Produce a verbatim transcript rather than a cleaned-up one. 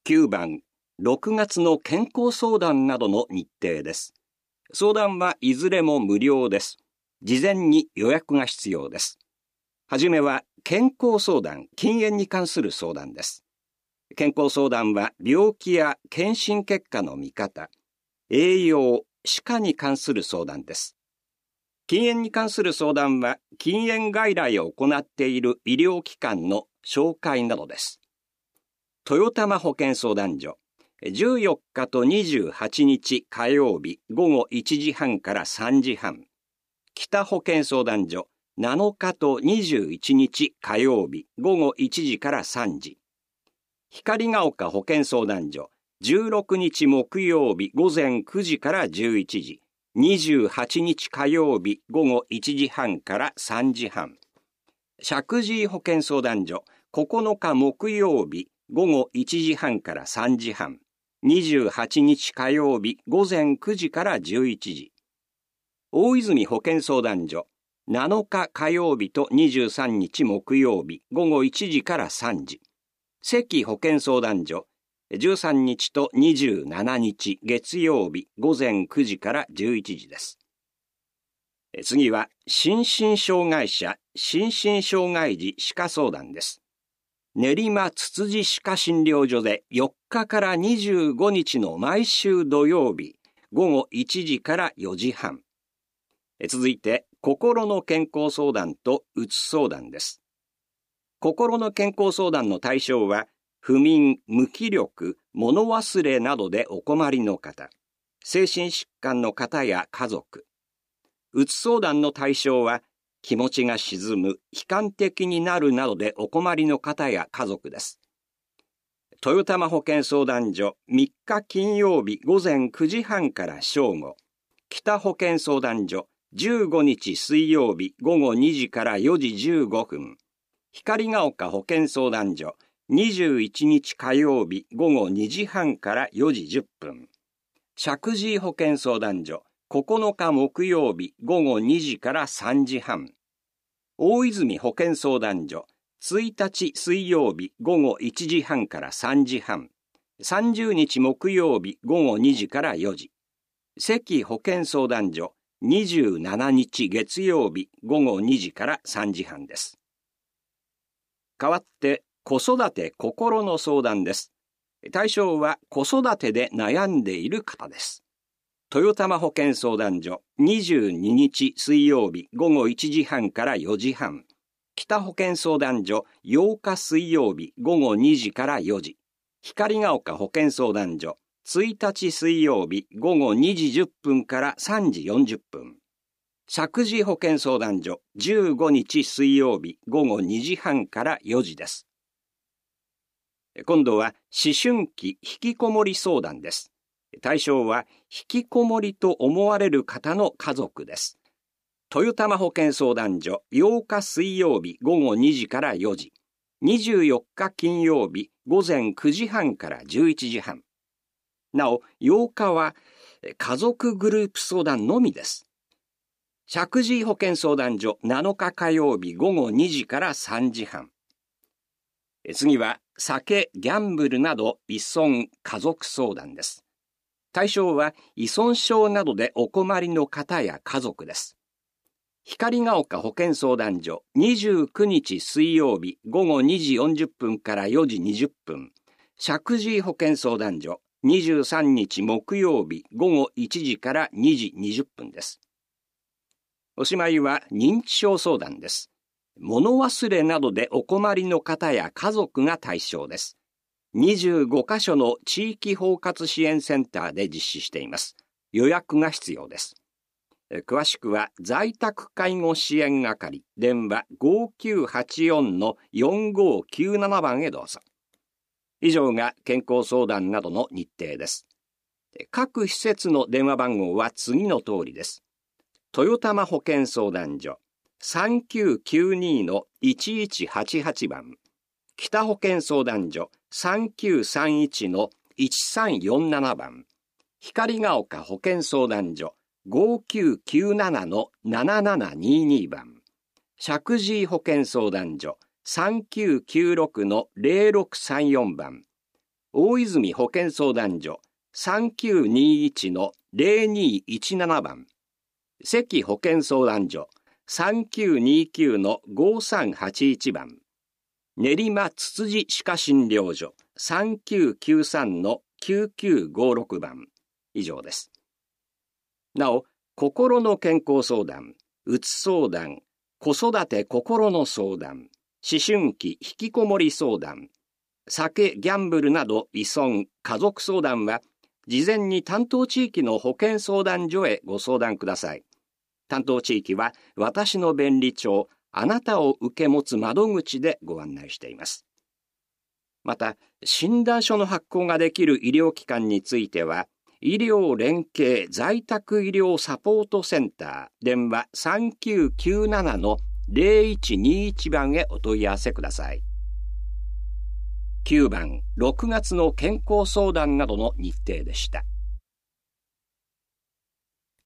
きゅうばん、ろくがつの健康相談などの日程です。相談はいずれも無料です。事前に予約が必要です。はじめは健康相談、禁煙に関する相談です。健康相談は病気や検診結果の見方、栄養、歯科に関する相談です。禁煙に関する相談は禁煙外来を行っている医療機関の紹介などです。豊玉保健相談所、じゅうよっかとにじゅうはちにち火曜日ごごいちじはんからさんじはん。北保健相談所、なのかとにじゅういちにち火曜日ごごいちじからさんじ。光が丘保健相談所、じゅうろくにち木曜日ごぜんくじからじゅういちじ。にじゅうはちにち火曜日ごごいちじはんからさんじはん。石神井保健相談所、ここのか木曜日ごごいちじはんからさんじはん。にじゅうはちにち火曜日ごぜんくじからじゅういちじ。大泉保健相談所、なのか火曜日とにじゅうさんにち木曜日ごごいちじからさんじ。関保健相談所、じゅうさんにちとにじゅうしちにち月曜日ごぜんくじからじゅういちじです。次は心身障害者、心身障害児歯科相談です。練馬つつじ歯科診療所でよっかからにじゅうごにちの毎週土曜日ごごいちじからよじはん。続いて心の健康相談とうつ相談です。心の健康相談の対象は不眠、無気力、物忘れなどでお困りの方、精神疾患の方や家族。うつ相談の対象は気持ちが沈む、悲観的になるなどでお困りの方や家族です。豊玉保健相談所みっか金曜日ごぜんくじはんから正午。北保健相談所じゅうごにち水曜日ごごにじからよじじゅうごふん。光が丘保健相談所にじゅういちにち火曜日ごごにじはんからよじじゅっぷん。石神井保健相談所ここのか木曜日ごごにじからさんじはん。大泉保健相談所ついたち水曜日ごごいちじはんからさんじはん。さんじゅうにち木曜日ごごにじからよじ。関保健相談所にじゅうしちにち月曜日ごごにじからさんじはんです。代わって子育て心の相談です。対象は子育てで悩んでいる方です。豊玉保健相談所にじゅうににち水曜日ごごいちじはんからよじはん。北保健相談所ようか水曜日ごごにじからよじ。光が丘保健相談所ついたち水曜日ごごにじじゅっぷんからさんじよんじゅっぷん。石神井保健相談所じゅうごにち水曜日ごごにじはんからよじです。今度は思春期引きこもり相談です。対象は引きこもりと思われる方の家族です。豊玉保健相談所ようか水曜日ごごにじからよじ。にじゅうよっか金曜日ごぜんくじはんからじゅういちじはん。なおようかは家族グループ相談のみです。石神井保健相談所なのか火曜日ごごにじからさんじはん。次は酒、ギャンブルなど依存家族相談です。対象は依存症などでお困りの方や家族です。光が丘保健相談所にじゅうくにち水曜日ごごにじよんじゅっぷんからよじにじゅっぷん。石神井保健相談所にじゅうさんにち木曜日ごごいちじからにじにじゅっぷんです。おしまいは認知症相談です。物忘れなどでお困りの方や家族が対象です。にじゅうごかしょの地域包括支援センターで実施しています。予約が必要です。詳しくは在宅介護支援係電話 ごきゅうはちよんのよんごきゅうなな 番へどうぞ。以上が健康相談などの日程です。各施設の電話番号は次の通りです。豊玉保健相談所さんきゅうきゅうにのいちいちはちはちばん、北保健相談所さんきゅうさんいちのいちさんよんななばん、光が丘保健相談所ごきゅうきゅうななのななななににばん、石神井保健相談所さんきゅうきゅうろくのぜろろくさんよんばん、 大泉保健相談所 さんきゅうにいちのゼロにいちなな 番、関保健相談所 さんきゅうにきゅうのごさんはちいち 番、練馬つつじ歯科診療所 さんきゅうきゅうさんのきゅうきゅうごろく 番以上です。なお、心の健康相談、うつ相談、子育て心の相談、思春期引きこもり相談、酒、ギャンブルなど依存、家族相談は、事前に担当地域の保健相談所へご相談ください。担当地域は、私の便利帳、あなたを受け持つ窓口でご案内しています。また、診断書の発行ができる医療機関については、医療連携在宅医療サポートセンター、電話 さんきゅうきゅうななのゼロいちにいち 番へお問い合わせください。きゅうばん、ろくがつの健康相談などの日程でした。